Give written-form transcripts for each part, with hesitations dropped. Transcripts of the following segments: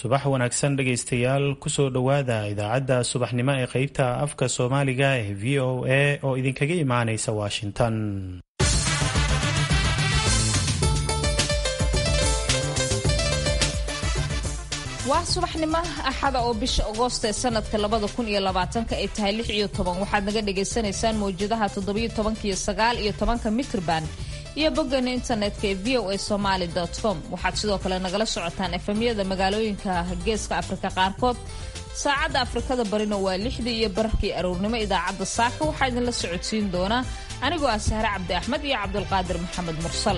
subax wanaagsan dhegaystayaal kusoo dhowaada idaacadda subaxnimo ee qeybta afka soomaaliga ee v o a oo idinkaga imaanaysa washington. waa subaxnimo axada oo bisha agoosto ee sanadka 2020 ay tahay 16 waxaad naga dhagaysanaysaan mawjadaha 17 iyo 9 iyo 10 mitrban iyo boggan internetka ee voasomali.com. waxaad sidoo kale nagala socotaan efemyada magaalooyinka geeska Afrika qaarkood. saacadda Afrikada barina waa 6 iyo barkii aroornimo. idaacadda saaka waxaa idinla socodsiin doona anigoo ah Sahra Cabdi Axmed iyo Cabdulqaadir Maxamed Mursal.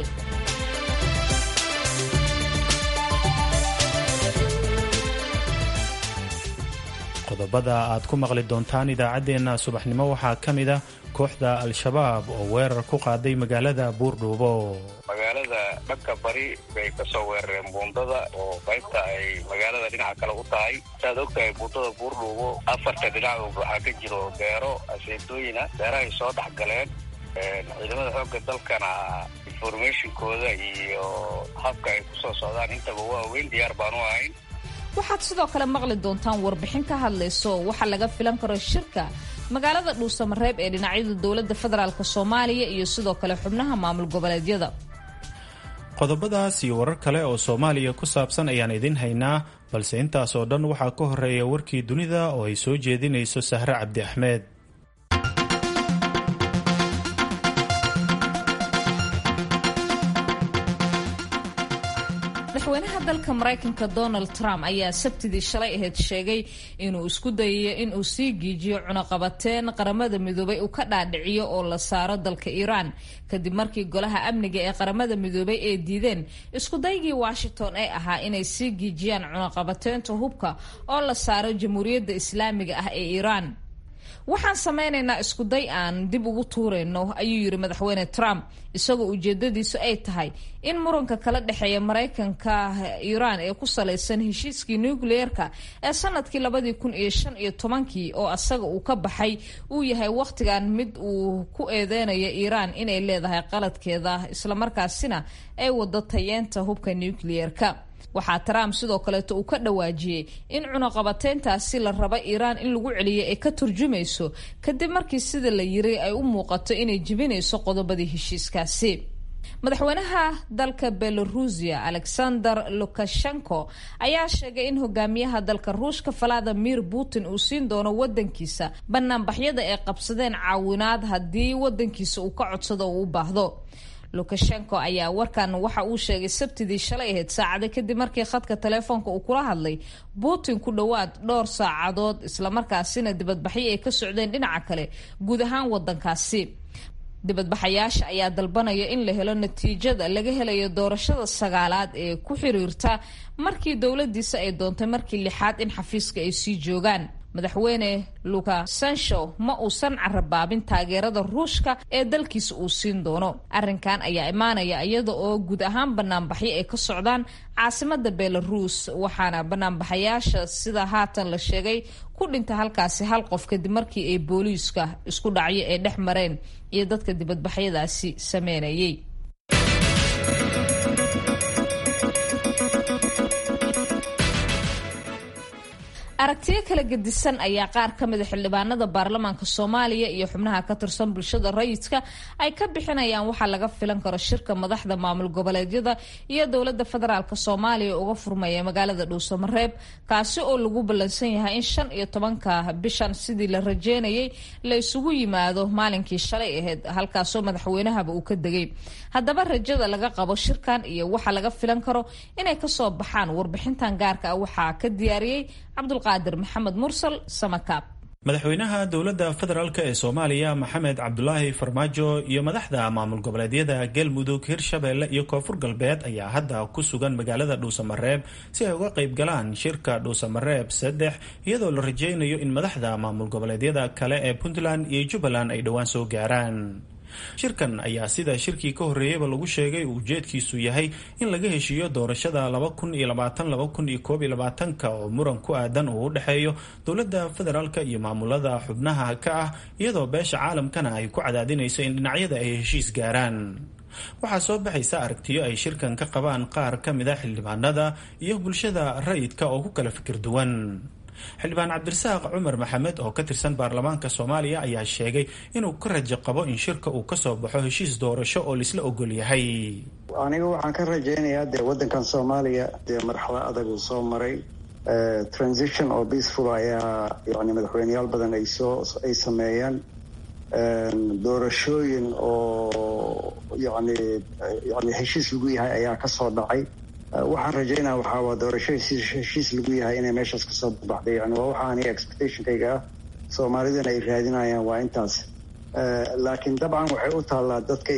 qodobada aad ku maqli doontaan idaacaddeenna subaxnimo waxaa ka mid ah kooxda al-shabaab oo weerar ku qaaday magaalada buurdhuubo. magaalada dhanka bari bay ka soo weerareen buundada oo qaybta ay magaalada dhinaca kale u tahay. saad ogtahay buundada buurdhuubo afarta dhinac waxaa ka jiro beero aseetooyina beerahay soo dhex galeen. ciidamada xoogga dalkana informationkooda iyo habka ay kusoo socdaan intaba waaweyn diyaar baanu ahayn. waxaad sidoo kale maqli doontaan warbixin ka hadlayso waxa laga filan karo shirka magaalada dhuusamareeb ee dhinacyada dowladda federaalk Soomaaliya iyo sidoo kale xubnaha maamul goboleedyada. qodobadaas iyo warar kale oo Soomaaliya ku saabsan ayaan idin haynaa, balse intaas oo dhan waxaa ka horeeya warkii dunida oo ay soo jeedinayso Sahra Cabdi Axmed. madaxweynaha dalka Mareykanka Donald Trump ayaa sabtidii shalay ahayd sheegay inuu isku dayayo inuu sii giijiyo cunaqabateen qaramada midoobay uu ka dhaadhiciyo oo la saaro dalka Iran kadib markii golaha amniga ee qaramada midoobay ay diideen isku daygii Washington ay ahaa inay sii giijiyaan cunaqabateenta hubka oo la saaro Jamhuuriyadda Islaamiga ah ee Iran. waxaan sameynaynaa isku day aan dib ugu tuurayno ayuu yiri madaxweyne Trump, isagoo ujeedadiisu ay tahay in muranka kala dhexeeya Mareykanka Iran ee ku saleysan heshiiskii nuclearka ee sanadkii 2015 oo asaga uu ka baxay uu yahay waqtigan mid uu ku eedeynayo Iran inay leedahay qaladkeeda isla markaasina ay wado tayeenta hubka nuclearka. waxaa Trump sidoo kaleeto uu ka dhawaajiyay in cunaqabateyntaasi la raba Iran in lagu celiyo ay ka turjumayso kadib markii sida la yiri ay u muuqato inay jibinayso qodobadii heshiiskaasi. madaxweynaha dalka Belarusia Alexander Lukashenko ayaa sheegay in hogaamiyaha dalka Ruushka Vladimir Putin uu siin doono wadankiisa banaanbaxyada ay qabsadeen caawinaad haddii wadankiisa uu ka codsado oo u baahdo. Lukashenko ayaa warkan waxa uu sheegay sabtidii shalay ahayd saacado kadib markii khadka telefoonka uu kula hadlay Putin ku dhawaad dhowr saacadood isla markaasina dibadbaxyo ay ka socdeen dhinaca kale guud ahaan wadankaasi. dibadbaxayaasha ayaa dalbanaya in la helo natiijada laga helayo doorashada sagaalaad ee ku xiriirta markii dowladiisa ay doontay markii lixaad in xafiiska ay sii joogaan. madaxweyne Lukashenko ma uusan carabaabin taageerada Ruushka ee dalkiisa uu siin doono. arrinkan ayaa imaanaya iyada oo guud ahaan banaanbaxyo ay ka socdaan caasimada Belarus, waxaana banaanbaxayaasha sida haatan la sheegay ku dhintay halkaasi hal qof kadib markii ay booliiska isku dhacyo ay dhex mareen iyo dadka dibadbaxyadaasi sameynayay. aragtiyo kala gedisan ayaa qaar ka mid ah xildhibaanada baarlamaanka Soomaaliya iyo xubnaha ka tirsan bulshada rayidka ay ka bixinayaan waxa laga filan karo shirka madaxda maamul goboleedyada iyo dowladda federaalka Soomaaliya uga furmaya magaalada Dhuusamareeb, kaasi oo lagu ballansan yahay in 15 bishan sidii la rajeynayay la isugu yimaado maalinkii shalay ahayd halkaasoo madaxweynahaba uu ka degay. haddaba rajada laga qabo shirkan iyo waxa laga filan karo inay ka soo baxaan warbixintan gaarka ah waxaa ka diyaariyay Cabdulqaadir Maxamed Mursal Samakaab. madaxweynaha dowladda federaalk ee Soomaaliya Maxamed Cabdulaahi Farmaajo iyo madaxda maamul goboleedyada Galmudug, Hirshabelle iyo Koonfur Galbeed ayaa hadda ku sugan magaalada Dhuusamareeb si ay uga qayb galaan shirka Dhuusamareeb 3 iyadoo la rajeynayo in madaxda maamul goboleedyada kale ee Puntland iyo Jubbaland ay dhawaan soo gaaraan. shirkan ayaa sida shirkii ka horeeyayba lagu sheegay uu ujeedkiisu yahay in laga heshiiyo doorashada 2020-2021 oo muran ku aadan uu u dhexeeyo dowladda federaalka iyo maamulada xubnaha ka ah, iyadoo beesha caalamkana ay ku cadaadinayso in dhinacyada ay heshiis gaaraan. waxaa soo baxaysa aragtiyo ay shirkan ka qabaan qaar ka mid a xildhibaanada iyo bulshada rayidka oo ku kala fikir duwan. xildhibaan cabdirasaaq cumar maxamed oo ka tirsan baarlamaanka soomaaliya ayaa sheegay inuu ka rajo qabo in shirka uu kasoo baxo heshiis doorasho oo laisla ogol yahay. aniga waxaan ka rajaynayaa dee waddankan soomaaliya dee marxalo adag uu soo maray, transition oo peaceful ayaa yani madaxweyneyaal badan ay sameeyeen, doorashooyin oo yani heshiis lagu yahay ayaa kasoo dhacay. waxaan rajaynaa waxaa waa doorasho heshiis lagu yahay inay meeshaas kasoo baxday. yani waa waxa aniga expectationkayga ah, soomaalidana ay raadinayaan waa intaas. laakiin dabcan waxay u taallaa dadka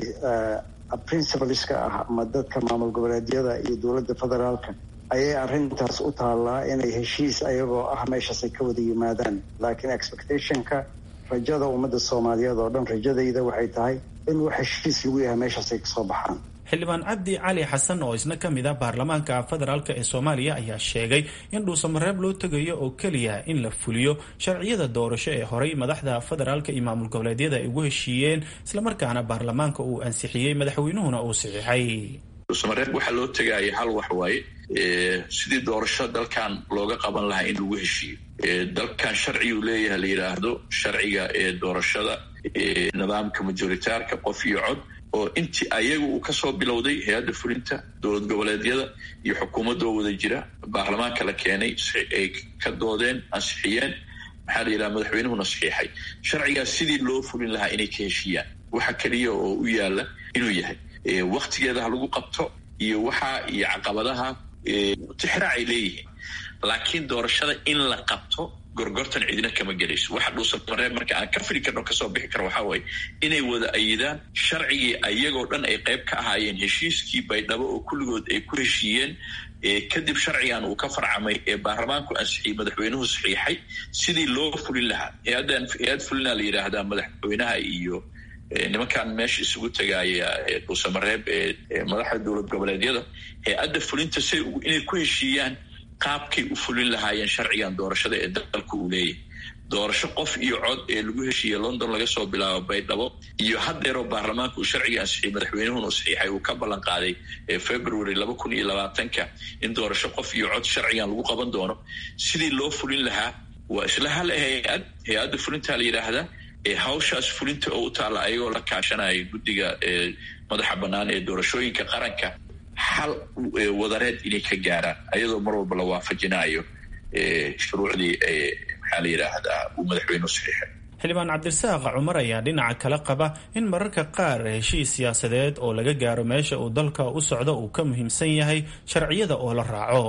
principleska ah ama dadka maamul goboleedyada iyo dowladda federaalka ayay arrintaas u taallaa inay heshiis ayagoo ah meeshaas ay ka wada yimaadaan. laakiin expectationka rajada ummadda soomaaliyeed oo dhan rajadayda waxay tahay in wax heshiis lagu yahay meeshaas ay kasoo baxaan. xildhibaan cabdi cali xasan oo isna ka mid ah baarlamaanka federaalk ee soomaaliya ayaa sheegay in dhuusamareeb loo tegayo oo keliya in la fuliyo sharciyada doorasho ee horey madaxda federaalka iyo maamul goboleedyada ay ugu heshiiyeen, islamarkaana baarlamaanka uu ansixiyey, madaxweynuhuna uu saxiixay. dhuusamareeb waxaa loo tegaya hal wax waaye, sidii doorasho dalkan looga qaban lahaa in lagu heshiiyo. dalkan sharciguu leeyahay la yidhaahdo sharciga ee doorashada nidaamka majoritaarka qof iyo cod, oo intii ayaga uu kasoo bilowday hay-adda fulinta dowlad goboleedyada iyo xukuumadoo wada jira, baarlamaanka la keenay, ay ka doodeen, ansixiyeen, maxaa la yidhaha madaxweynuhuna saxiixay. sharcigaas sidii loo fulin lahaa inay ka heshiiyaan, waxa keliya oo u yaala inuu yahay waktigeeda ha lagu qabto iyo waxa iyo caqabadaha tixraac ay leeyihiin. laakiin doorashada in la qabto gorgortan cidina kama gelayso. waxa dhuusamareeb marka aan ka fili karno kasoo bixi karo waxaa waaye inay wada ayidaan sharcigii ayagoo dhan ay qayb ka ahaayeen, heshiiskii baydhabo oo kulligood ay ku heshiiyeen. kadib sharcigan uu ka farcamay ee baarlamaanku ansixiyey, madaxweynuhu saxiixay, sidii loo fulin lahaa. hay-ad fulinaa la yidhaahdaa madaxweynaha iyo nimankan meesha isugu tagaaya dhuusamareeb ee madaxda dowlad goboleedyada. hay-adda fulinta say inay ku heshiiyaan qaabkay u fulin lahaayeen sharcigan doorashada ee dalka uu leeyahay. doorasho qof iyo cod ee lagu heshiiyey London laga soo bilaabo baydhabo, iyo haddeeroo baarlamaanka uu sharciga ansixiyey, madaxweynuhuna uu saxiixay, uu ka ballan qaaday February 2020 in doorasho qof iyo cod sharcigan lagu qaban doono. sidii loo fulin lahaa waa isla hal hay-adda fulinta la yidhaahdaa. hawshaas fulinta oo u taalla ayagoo la kaashanaya guddiga madaxa bannaan ee doorashooyinka qaranka, hal wadareed inay ka gaaraan ayadoo mar walba la waafajinayo shuruucdii maxaa la yidhaahdaa uu madaxweynuhu saxiixay. xildhibaan cabdirasaaq cumar ayaa dhinaca kale qaba in mararka qaar heshiis siyaasadeed oo laga gaaro meesha uu dalka u socdo uu ka muhiimsan yahay sharciyada oo la raaco.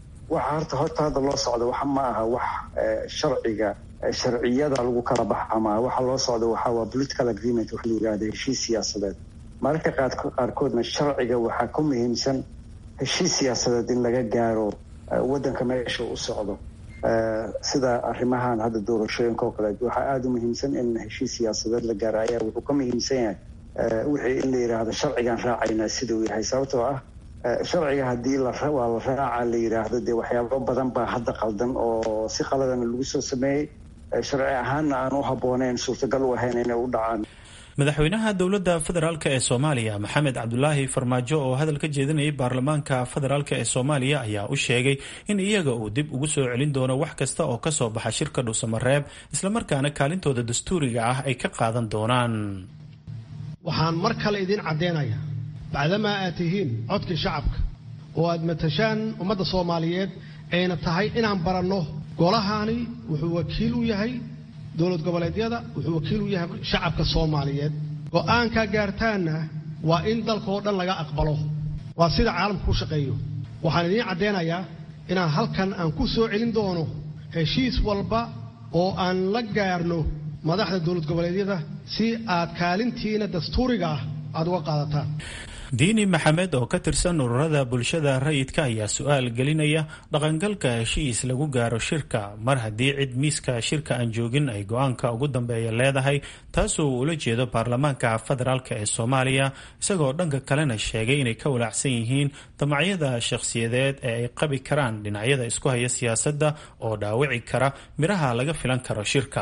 waxa horta hadda loo socdo waxa ma aha wax sharciyada lagu kala baxa ma waxa loo socdo waxaa waa political agreement, wax la yidhaahdo heshiis siyaasadeed. mararka qaarkoodna sharciga waxaa ku muhiimsan heshiis siyaasadeed in laga gaaro waddanka meesha u socdo. sida arrimahan hadda doorashooyinka oo kale waxaa aada u muhiimsan in heshiis siyaasadeed la gaaro. ayaa wuxuu ka muhiimsan yahay wixii in la yidhaahdo sharcigan raacayna sida uu yahay. sababtoo ah sharciga haddii waa la raaca la yidhaahdo dee waxyaabo badan baa hadda qaldan oo si qaladana lagu soo sameeyey, sharci ahaanna aan u habbooneyn, suurtagal u ahayn inay u dhacaan. madaxweynaha dowladda federaalk ee soomaaliya maxamed cabdulaahi farmaajo oo hadal ka jeedinayay baarlamaanka federaalk ee soomaaliya ayaa u sheegay in iyaga uu dib ugu soo celin doono wax kasta oo kasoo baxa shirka dhuusamareeb, islamarkaana kaalintooda dastuuriga ah ay ka qaadan doonaan. waxaan mar kale idin caddeynaya bacdamaa aad tihiin codkii shacabka oo aad matashaan ummadda soomaaliyeed, ayna tahay inaan baranno golahani wuxuu wakiil u yahay dowlad goboleedyada, wuxuu wakiil u yahay shacabka soomaaliyeed. go'aankaa gaartaanna waa in dalkaoo dhan laga aqbalo, waa sida caalamku ku shaqeeyo. waxaan idiin caddeynayaa inaan halkan aan ku soo celin doono heshiis walba oo aan la gaarno madaxda dowlad goboleedyada si aad kaalintiina dastuuriga ah aad uga qaadataan. diini maxamed oo ka tirsan ururada bulshada rayidka ayaa su-aal gelinaya dhaqangalka heshiis lagu gaaro shirka mar haddii cid miiska shirka aan joogin ay go-aanka ugu dambeeya leedahay, taasoo uu ula jeedo baarlamaanka federaalk ee soomaaliya, isagoo dhanka kalena sheegay inay ka walaacsan yihiin damacyada shakhsiyadeed ee ay qabi karaan dhinacyada isku haya siyaasadda oo dhaawici kara miraha laga filan karo shirka.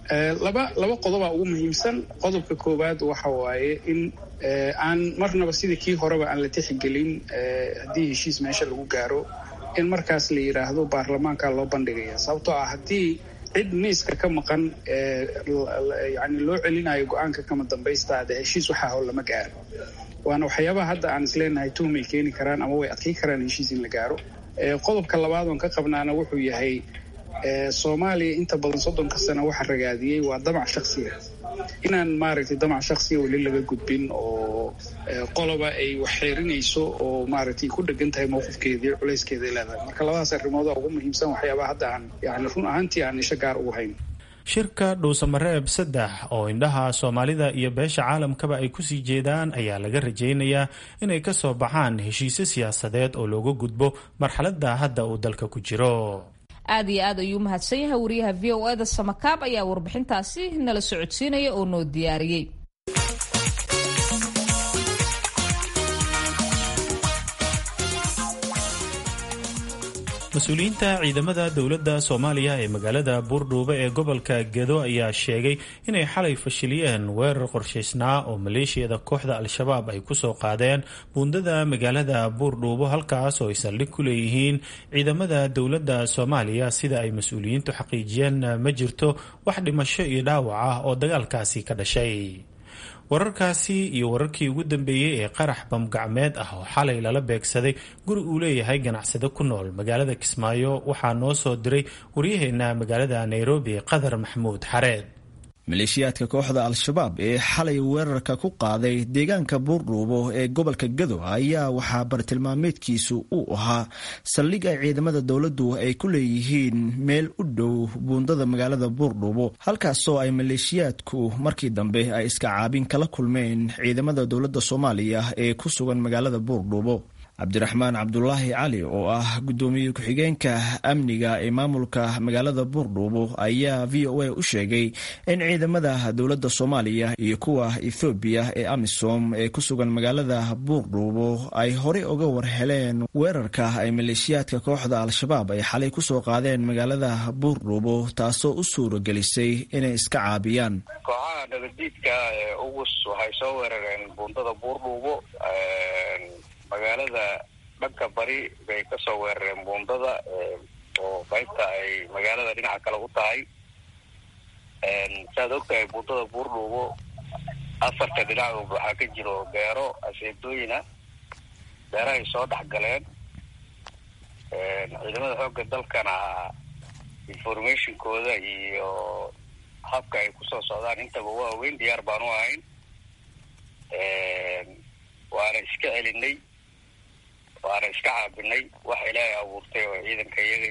laba qodoba ugu muhiimsan. qodobka koowaad waxa waaye in aan marnaba sidii kii horeba aan la tixgelin haddii heshiis meesha lagu gaaro in markaas la yidhaahdo baarlamaanka loo bandhigaya, sababtoo ah haddii cid miiska ka maqan yani loo celinayo go-aanka kama dambaysta de heshiis waxaa hoo lama gaaro. waana waxyaabaha hadda aan isleenahay tuhmay keeni karaan ama way adkay karaan heshiis in la gaaro. qodobka labaad oon ka qabnaana wuxuu yahay soomaaliya inta badan 30 sano waxa ragaadiyey waa damac shakhsiya. inaan maaragtay damac shakhsiya weli laga gudbin oo qoloba ay wax xeerinayso oo maaragtay ku dhagan tahay mowqifkeedii culeyskeeda leedahay. marka labadaas arrimood ugu muhiimsan waxyaabaha hadda aan yani run ahaantii aan isha gaar ugu hayn. shirka dhuusamareeb 3 oo indhaha Soomaalida iyo beesha caalamkaba ay kusii jeedaan ayaa laga rajaynayaa inay ka soo baxaan heshiisyo siyaasadeed oo looga gudbo marxaladda hadda uu dalka ku jiro. aad iyo aad ayuu mahadsan yahay wariyaha VOA-da Samakaab ayaa warbixintaasi nala socodsiinaya oo noo diyaariyey. mas-uuliyiinta ciidamada dowladda Soomaaliya ee magaalada Buurdhuube ee gobolka Gedo ayaa sheegay inay xalay fashiliyeen weerar qorshaysnaa oo maleeshiyada kooxda Al-Shabaab ay ku soo qaadeen buundada magaalada Buurdhuube halkaas oo ay saldhig ku leeyihiin ciidamada dowladda Soomaaliya. sida ay mas-uuliyiintu xaqiijiyeen ma jirto wax dhimasho iyo dhaawac ah oo dagaalkaasi ka dhashay. wararkaasi iyo wararkii ugu dambeeyey ee qarax bamgacmeed ah oo xalay lala beegsaday guri uu leeyahay ganacsade ku nool magaalada Kismaayo waxaa noo soo diray waryaheena magaalada Nairobi Qadar Maxamuud Xareed. maleeshiyaadka kooxda Al-Shabaab ee xalay weerarka ku qaaday deegaanka Buurdhuube ee gobolka Gedo ayaa waxaa bartilmaameedkiisu uu ahaa saldhig ay ciidamada dowladdu ay ku leeyihiin meel u dhow buundada magaalada Buurdhuube, halkaasoo ay maleeshiyaadku markii dambe ay iska caabin kala kulmeen ciidamada dowladda Soomaaliya ee ku sugan magaalada Buurdhuube. cabdiraxmaan cabdulaahi cali oo ah gudoomiye ku-xigeenka amniga ee maamulka magaalada Buurdhuube ayaa VOA u sheegay in ciidamada dowladda Soomaaliya iyo kuwa Ethiopia ee AMISOM ee ku sugan magaalada Buurdhuube ay horey uga warheleen weerarka ay maleeshiyaadka kooxda Al-Shabaab ay xalay ku soo qaadeen magaalada Buurdhuube, taasoo u suuragelisay inay iska caabiyaan. kooxaha nabadiidka ee ugus waxay soo weerareen buundada Buurdhuube. magaalada dhanka bari bay ka soo weerareen buundada oo qaybta ay magaalada dhinaca kale u tahay. saad ogtahay buundada Buurdhuube 4 dhinac waxaa ka jiro beero aseedooyina. beerahay soo dhex galeen. ciidamada xoogga dalkana informationkooda iyo habka ay kusoo socdaan intaba waa weyn diyaar baanu ahayn. waana iska celinay, waana iska caabinay. wax ilaahay abuurtay oo ciidanka iyaga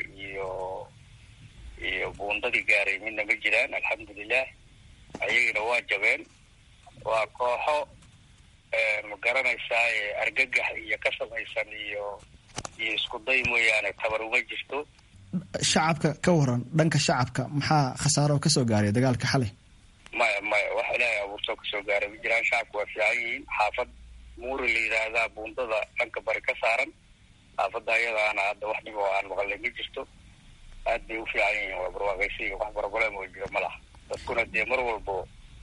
iyo buundadii gaaray midna ma jiraan, alxamdulilah. ayagina waa jabeen. waa kooxo ma garanaysaa argagax iyo ka samaysan iyo isku day mooyaane tabar uma jirto. shacabka ka waran, dhanka shacabka maxaa khasaaro ka soo gaaray dagaalka xalay? maya wax ilaahay abuurtoo ka soo gaaray ma jiraan. shacabku waa fiican yihiin. xaafad muuri la yidhaahdaa buundada dhanka bari ka saaran. xaafadda ayadaana hadda wax dhib oo aan maqalay ma jirto. aad bay u fiican yihiin. waa barwaaqaysiga wax baraboleem oo jiro ma laha. dadkuna dee mar walbo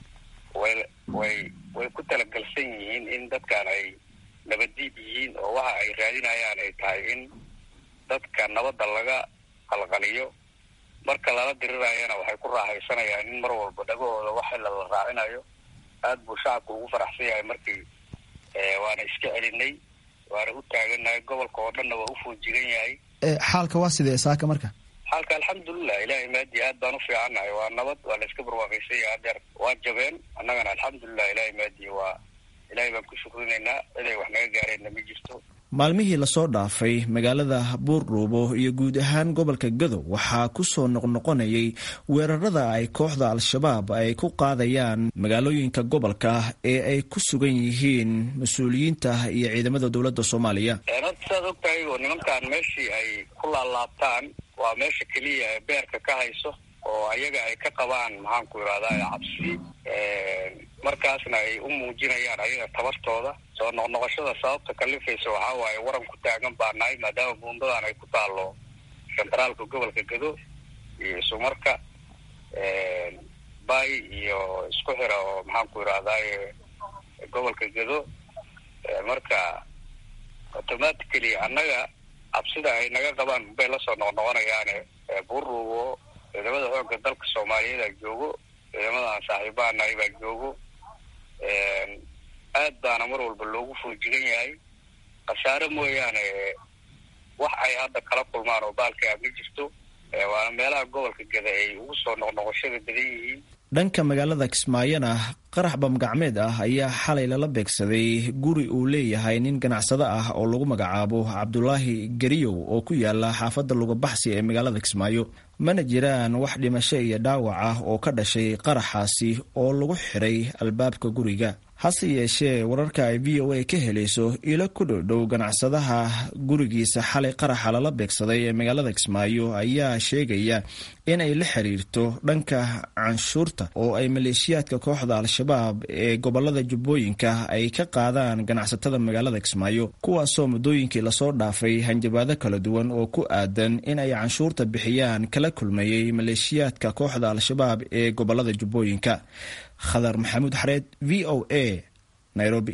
way ku talagalsan yihiin in dadkan ay nabaddiid yihiin oo waxa ay raadinayaan ay tahay in dadka nabadda laga qalqaliyo. marka lala dirirayana waxay ku raaxaysanayaan in mar walba dhagahooda wax la raacinayo. aad buu shacabku ugu faraxsan yahay markii waana iska celinay, waana u taaganahay. gobolka oo dhanna waa u foojigan yahay. xaalka waa sidee saaka marka? xaalka alxamdulilah ilaahay maadi aad baan u fiicannahay. waa nabad, waa la iska barwaaqaysan yahay. adeer waa jabeen, annagana alxamdulilah ilaahay maadi waa ilaahay baan ku shukrinaynaa. ciday wax naga gaareenna ma jirto. maalmihii lasoo dhaafay magaalada Buurdhuube iyo guud ahaan gobolka Gedo waxaa ku soo noqnoqonayay weerarada ay kooxda Al-Shabaab ay ku qaadayaan magaalooyinka gobolka ee ay ku sugan yihiin mas-uuliyiinta iyo ciidamada dowladda Soomaaliya. saad ogtahay oo nimankan meeshii ay ku laalaabtaan waa meesha keliya ee beerka ka hayso oo ayaga ay ka qabaan maxaanku irahdaa cabsi. markaasna ay u muujinayaan ayaga tabartooda. soo noqnoqoshada sababta kalifaysa waxaa waaye waran ku taagan baa nahay, maadaama buundadan ay ku taalo sentraalka gobolka Gedo iyo isumarka. bay iyo isku xira oo maxaan ku irahdaay gobolka Gedo marka automatically annaga absida ay naga qabaan bay la soo noqonayaan burugo ciidamada xoogga dalka Soomaaliyeed joogo ciidamada saaxiibana ay joogo aad baana mar walba loogu fuujigan yahay qasaare mooyaane wax ay hadda kala kulmaan oo baalka ma jirto waana meelaha gobolka Gedo ay ugu soo noqnoqoshada badan yihiin dhanka magaalada Kismaayona qarax bamgacmeed ah ayaa xalay lala beegsaday guri uu leeyahay nin ganacsado ah oo lagu magacaabo Cabdulaahi Gariyow oo ku yaala xaafadda Lugabaxsi ee magaalada Kismaayo mana jiraan wax dhimasho iyo dhaawac ah oo ka dhashay qaraxaasi oo lagu xiray albaabka guriga hase yeeshee wararka ay VOA ka helayso ilo ku dhow ganacsadaha gurigiisa xalay qaraxa lala beegsaday ee magaalada Kismaayo ayaa sheegaya in ay la xiriirto dhanka canshuurta oo ay maleeshiyaadka kooxda Al-Shabaab ee gobolada Jubbooyinka ay ka qaadaan ganacsatada magaalada Kismaayo kuwaasoo muddooyinkii lasoo dhaafay hanjabaado kala duwan oo ku aadan in ay canshuurta bixiyaan kala kulmayay maleeshiyaadka kooxda Al-Shabaab ee gobolada Jubbooyinka Khadar Maxamuud Xareed VOA Nairobi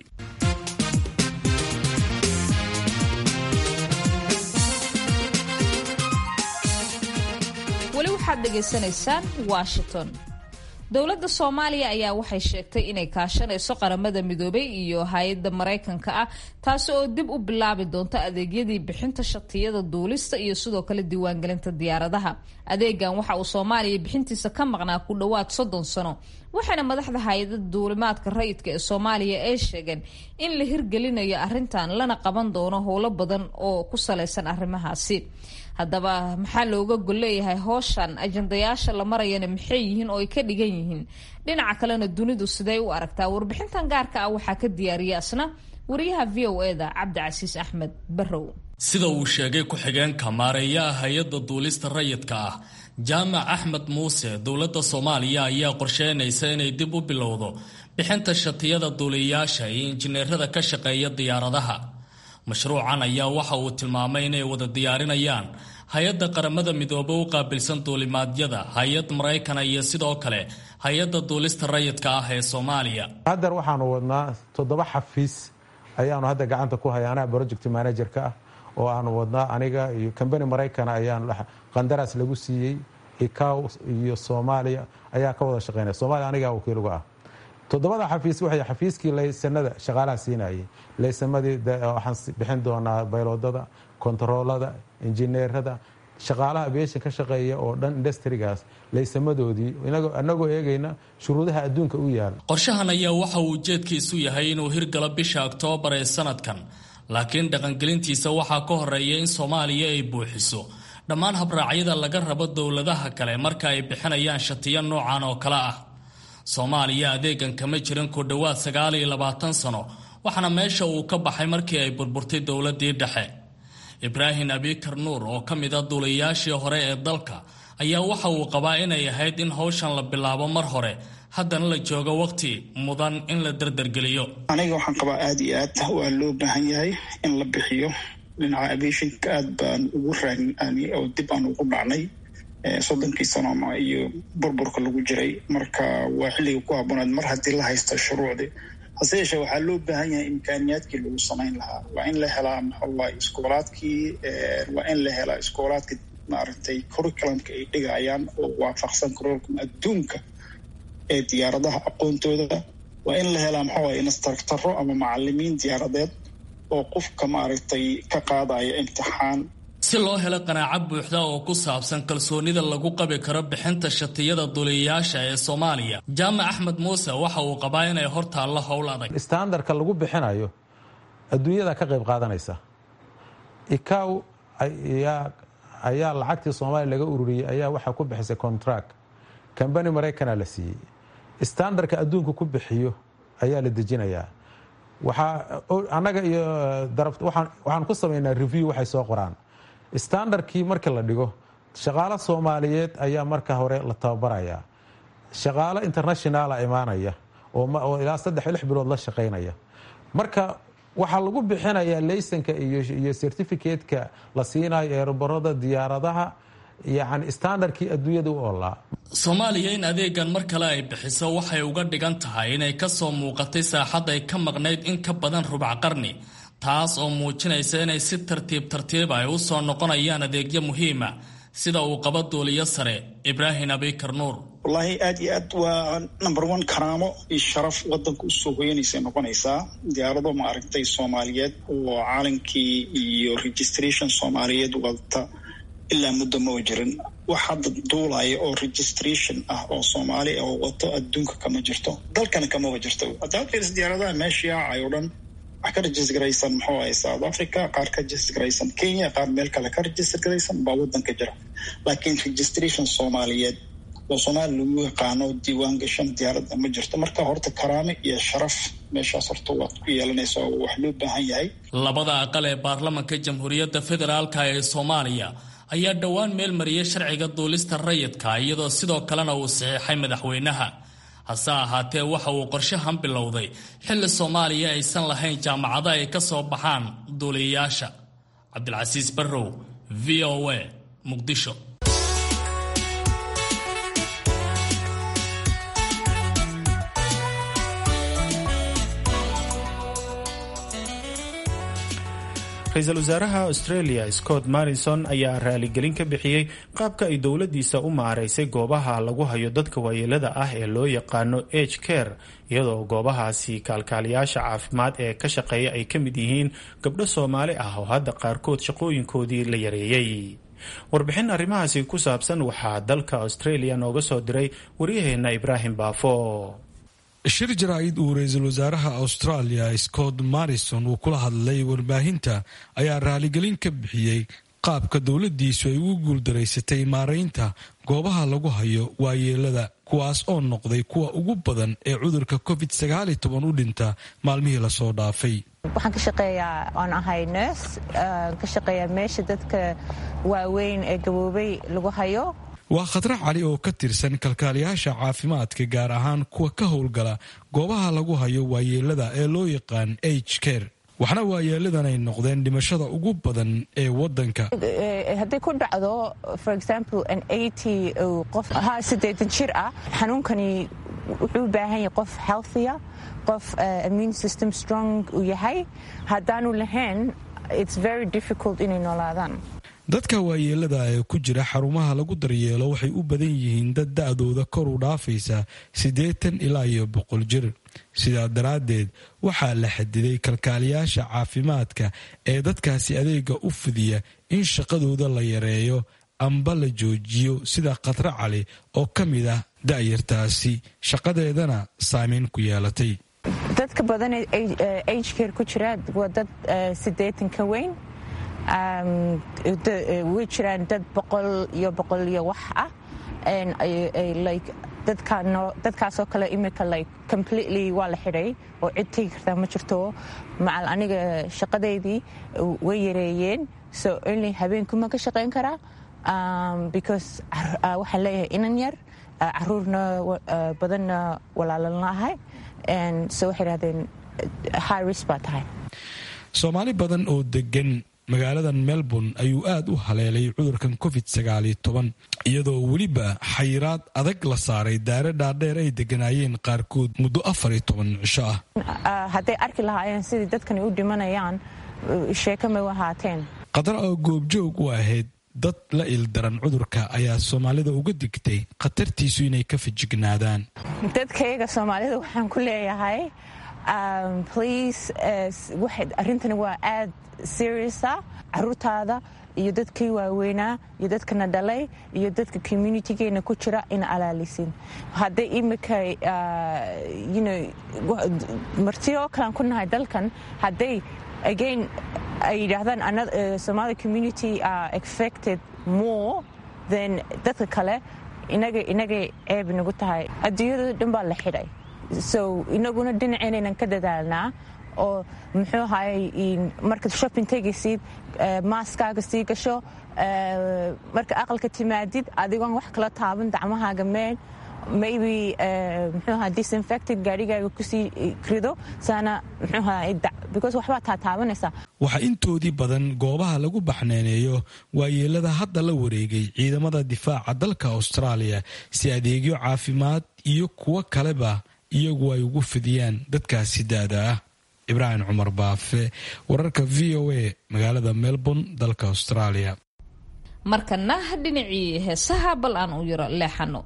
wali waxaad dhageysanaysaan Washington dowladda Soomaaliya ayaa waxay sheegtay inay kaashanayso qaramada midoobay iyo hay'adda Mareykanka ah taas oo dib u bilaabi doonta adeegyadii bixinta shatiyada duulista iyo sidoo kale diiwaangelinta diyaaradaha adeegan waxa uu Soomaaliya bixintiisa ka maqnaa ku dhawaad 30 sano waxaana madaxda hay'adda duulimaadka rayidka ee Soomaaliya ay sheegeen in la hirgelinayo arrintan lana qaban doono howlo badan oo ku saleysan arrimahaasi haddaba maxaa looga golleeyahay howshan ajandayaasha la marayana maxay yihiin oo ay ka dhigan yihiin dhinaca kalena dunidu siday u aragtaa warbixintan gaarka ah waxaa ka diyaariyay asna wariyaha VOA-da Cabdicasiis Axmed Barrow sida uu sheegay ku-xigeenka maareeyaha hay'adda duulista rayidka ah Jaamac Axmed Muuse dowladda Soomaaliya ayaa qorsheynaysa inay dib u bilowdo bixinta shatiyada duuliyaasha iyo injineerada ka shaqeeya diyaaradaha mashruucan ayaa waxa uu tilmaamay inay wada diyaarinayaan hay'adda qaramada midoobay u qaabilsan duulimaadyada hay'ad Mareykan iyo sidoo kale hay'adda duulista rayidka ah ee Soomaaliya hadda waxaanu wadnaa 7 xafiis ayaanu hadda gacanta ku hayaanaa project manager-ka ah oo aanu wadnaa aniga iyo company Mareykan ayaan qandaraas lagu siiyay ICAO iyo Soomaaliya ayaa ka wada shaqeynaya Soomaaliya aniga wakiil uga ah 7 xafiis waxay xafiiskii laysanada shaqaalaha siinayay laysamadii waxaan bixin doonaa bayloodada kontaroolada injineerada shaqaalaha aviation ka shaqeeya oo dhan industry-gaas laysamadoodii anagoo eegayna shuruudaha adduunka u yaal qorshahan ayaa waxa uu ujeedkiisu yahay inuu hirgalo bisha Oktoobar ee sanadkan laakiin dhaqangelintiisa waxaa ka horeeya in Soomaaliya ay buuxiso dhammaan habraacyada laga rabo dowladaha kale marka ay bixinayaan shatiyo noocan oo kale ah Soomaaliya adeegan kama jirin ku dhawaad 29 sano waxaana meesha uu ka baxay markii ay burburtay dowladii dhexe Ibrahim Abikar Nuur oo kamid ah duuliyaashii hore ee dalka ayaa waxa uu qabaa inay ahayd in hawshan la bilaabo mar hore haddana la joogo waqti mudan in la dardargeliyo aniga waxaan qabaa aad iyo aad waa loo baahan yahay in la bixiyo dhinaca aviation-ka aad baan ugu raagay oo dib aan ugu dhacnay 30 sano iyo burburka lagu jiray marka waa xilliga ku habboonaad mar haddii la haysto shuruucdii hase yeeshee waxaa loo baahan yahay imkaaniyaadkii lagu samayn lahaa waa in la helaa iskoolaadkii waa in la helaa iskoolaadka maaragtay curriculumka ay dhigayaan oo waafaqsan curriculum adduunka ee diyaaradaha aqoontooda waa in la helaa instructoro ama macalimiin diyaaradeed oo qofka maaragtay ka qaadaya imtixaan si loo helo qanaaco buuxda oo ku saabsan kalsoonida lagu qabi karo bixinta shatiyada duuliyaasha ee Soomaaliya Jaamac Axmed Muuse waxa uu qabaa inay hortaalla howl adag standardka lagu bixinayo adduunyada ka qayb qaadanaysa ICAO ayaa lacagtii Soomaaliya laga ururiyay ayaa waxa ku bixisay contract company Mareykan la siiyay standardka adduunka ku bixiyo ayaa la dejinayaa waxa anaga iyo waxaan ku sameynaa review waxay soo qoraan standardkii marka la dhigo shaqaale Soomaaliyeed ayaa marka hore la tababaraya shaqaale international imaanaya oo ilaa 3-6 bilood la shaqeynaya marka waxa lagu bixinayaa laysanka iyo certificate-ka la siinayo aeroborada diyaaradaha yacni standardkii adduunyada u oolaa. Soomaaliya in adeegan mar kale ay bixiso waxay uga dhigan tahay inay ka soo muuqatay saaxad ay ka maqnayd in ka badan rubac qarni, taas oo muujinaysa inay si tartiib ay u soo noqonayaan adeegyo muhiima sida uu qaba duuliyo sare Ibraahim Abikar Nuur. wallaahi aad iyo aad waa number 1 karaamo iyo sharaf wadanka u soo hoyanaysa noqonaysaa. diyaarado ma aragtay Soomaaliyeed oo caalankii iyo registration Soomaaliyeed wadata ilaa muddo ma jirin. wax hadda duulaya oo registration ah oo Soomaali oo wato adduunka kama jirto, dalkana kama jirto. hadda diyaaradaha meesha ay dhan ka registraysan muxuu ahay South Africa, qaar ka registraysan Kenya, qaar meel kale ka registraysan baa wadanka jira. laakiin registration Soomaaliyeed oo Soomaali lagu yaqaano diiwaan gashan diyaaradda ma jirto. marka horta karaamo iyo sharaf meeshaas horta waa ku yeelanaysa oo wax loo baahan yahay. labada aqal ee baarlamaanka Jamhuuriyadda Federaalka ee Soomaaliya ayaa dhawaan meel mariyay sharciga duulista rayidka iyadoo sidoo kalena uu saxiixay madaxweynaha. hase ahaatee waxa uu qorshahan bilowday xilli Soomaaliya aysan lahayn jaamacado ay ka soo baxaan duuliyayaasha. Cabdilcasiis Barrow, VOA, Muqdisho. ra-iisul wasaaraha Australia Scott Morrison ayaa raaligelin ka bixiyey qaabka ay dowladiisa u maaraysay goobaha lagu hayo dadka waayeelada ah ee loo yaqaano aged care, iyadoo goobahaasi kaalkaaliyaasha caafimaad ee ka shaqeeya ay ka mid yihiin gabdho Soomaali ah oo hadda qaarkood shaqooyinkoodii la yareeyey. warbixin arrimahaasi ku saabsan waxaa dalka Australia nooga soo diray waryaheena Ibraahim Baafo. shir jaraa'id uu ra-iisul wasaaraha Australia Scott Morrison uu kula hadlay warbaahinta ayaa raaligelin ka bixiyey qaabka dowladiisu ay ugu guuldaraysatay maaraynta goobaha lagu hayo waayeelada, kuwaas oo noqday kuwa ugu badan ee cudurka COVID-19 u dhinta maalmihii lasoo dhaafay. waxaan ka shaqeeyaa oon ahay nurse, ka shaqeeyaa meesha dadka waaweyn ee gaboobay lagu hayo. waa Khadra Cali oo ka tirsan kalkaaliyaasha caafimaadka, gaar ahaan kuwa ka howlgala goobaha lagu hayo waayeelada ee loo yaqaan aged care. waxna waayeeladan ay noqdeen dhimashada ugu badan ee wadanka. hadday ku dhacdo for example an 80 qof 80 jir ah, xanuunkani wuxuu u baahan yahay qof healthier, qof immune system strong u yahay. haddaanu lahayn it's very difficult inay noolaadaan. dadka waayeelada ee ku jira xarumaha lagu daryeelo waxay u badan yihiin dad da'dooda kor u dhaafaysa 80 ilaa 100 jir. sidaa daraaddeed waxaa la xadiday kalkaaliyaasha caafimaadka ee dadkaasi adeega u fidiya in shaqadooda la yareeyo amba la joojiyo, sida Khadra Cali oo ka mid ah da'yartaasi shaqadeedana saameyn ku yeelatay. dadka badan ee aged care ku jira waa dad 80 ka weyn. way jiraan dad 100 iyo wax ah, like dadkaasoo kale imika like completely waa la xidhay oo cid tegi kartaa ma jirto. macal aniga shaqadeydii way yareeyeen, so only habeenkuma ka shaqayn karaa because waxaan leeyahay inan yar, caruurna badanna walaalan lahay, so waxay dhahdeen high risk baa tahay. Soomaali badan oo degan magaaladan Melbourne ayuu aad u haleelay cudurkan COVID-19, iyadoo weliba xayiraad adag la saaray daare dhaadheer ay deganaayeen qaarkood muddo 14 cisho ah. hadday arki lahaayeen sidii dadkani u dhimanayaan, sheeko ma wahaateen. Khadra oo goobjoog u ahayd dad la ildaran cudurka ayaa Soomaalida uga digtay khatartiisu inay ka fijignaadaan. dadkayga Soomaalida waxaan ku leeyahay please, arrintani waa aad serious ah. caruurtaada iyo dadkii waaweynaa iyo dadkana dhalay iyo dadka communitygeena ku jira ina alaalisin. hadday imika martiyo kalaan ku nahay dalkan, hadday again ay yidhaahdaan Somali community are affected more than dadka kale, inagay ceeb nagu tahay. adduunyada dhan baa la xidhay, so inaguna dhinaceynaynan ka dadaalnaa oo muxuu ahaayey markaad shopping tegaysid maaskaaga sii gasho, marka aqalka timaadid adigoon wax kala taaban gacmahaaga meel maybe muxuuha disinfected gaarigaaga kusii rido saana muxuuha because waxbaa taataabanaysa. waxaa intoodii badan goobaha lagu baxnaaneeyo waayeelada hadda la wareegay ciidamada difaaca dalka Australia si adeegyo caafimaad iyo kuwo kaleba iyagu ay ugu fidiyaan dadkaasi daada ah. Ibrahim Cumar Baafe, wararka VOA, magaalada Melbourne, dalka Australia. markana dhinacii heesaha bal aan u yaro leexano.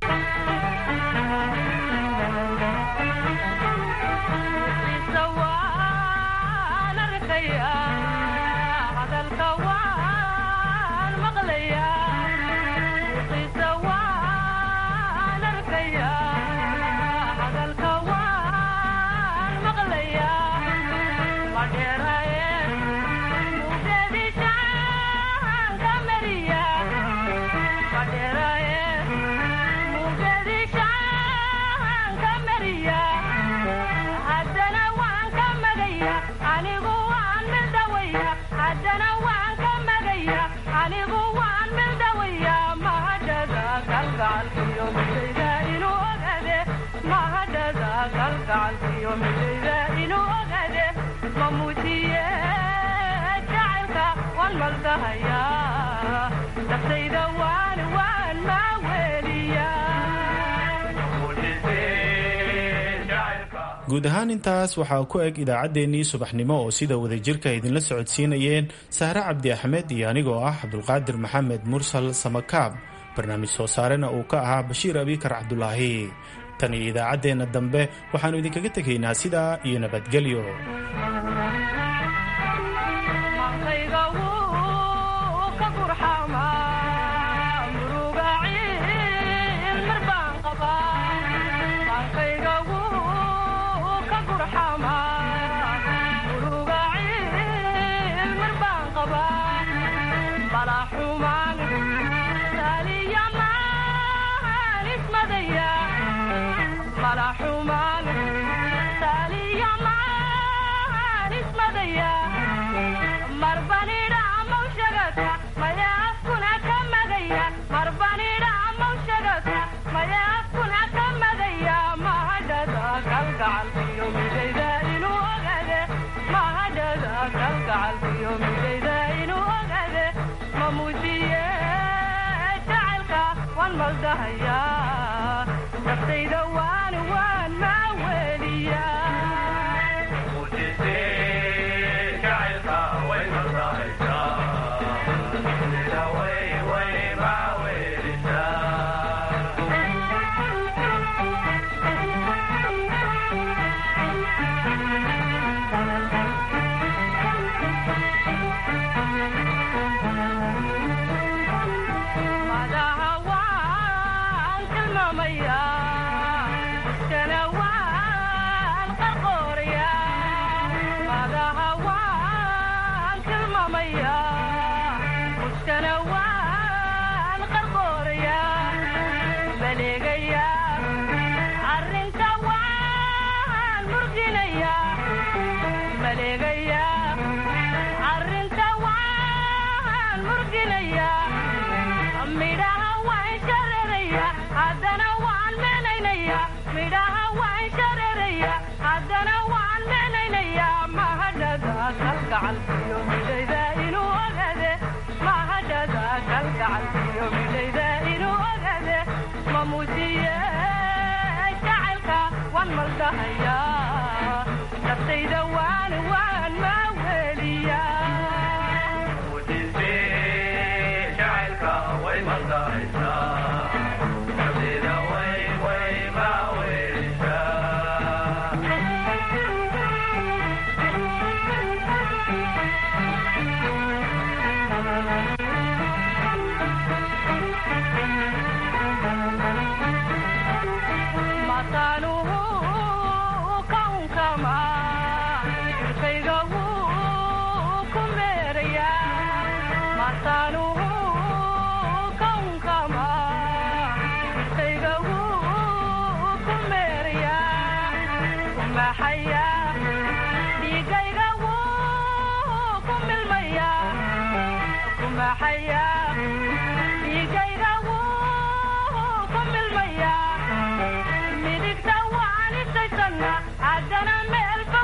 guud ahaan intaas waxaa ku eg idaacaddeenii subaxnimo oo sida wadajirka idinla socodsiinayeen Sahre Cabdi Axmed iyo anigoo ah Cabdulqaadir Maxamed Mursal Samakaab. barnaamij soo saarena uu ka ahaa Bashiir Abikar Cabdulaahi. tan iyo idaacaddeenna dambe waxaannu idinkaga tegaynaa sidaa iyo nabadgelyo. حيا في جيرة وكم المياه waa nisaysanna